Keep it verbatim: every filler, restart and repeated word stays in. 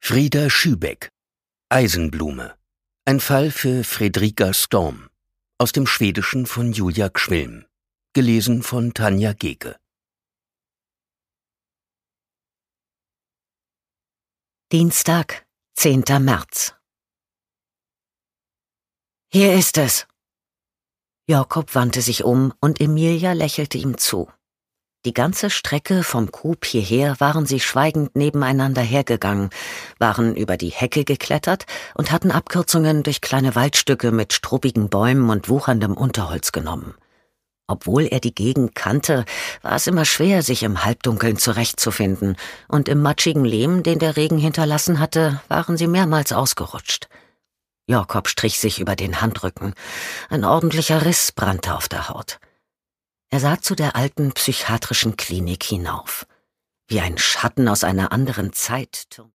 Frieda Schübeck. Eisenblume. Ein Fall für Fredrika Storm. Aus dem Schwedischen von Julia Gschwilm. Gelesen von Tanja Geke. Dienstag, zehnter März. Hier ist es. Jakob wandte sich um und Emilia lächelte ihm zu. Die ganze Strecke vom Coop hierher waren sie schweigend nebeneinander hergegangen, waren über die Hecke geklettert und hatten Abkürzungen durch kleine Waldstücke mit struppigen Bäumen und wucherndem Unterholz genommen. Obwohl er die Gegend kannte, war es immer schwer, sich im Halbdunkeln zurechtzufinden, und im matschigen Lehm, den der Regen hinterlassen hatte, waren sie mehrmals ausgerutscht. Jakob strich sich über den Handrücken. Ein ordentlicher Riss brannte auf der Haut. Er sah zu der alten psychiatrischen Klinik hinauf. Wie ein Schatten aus einer anderen Zeit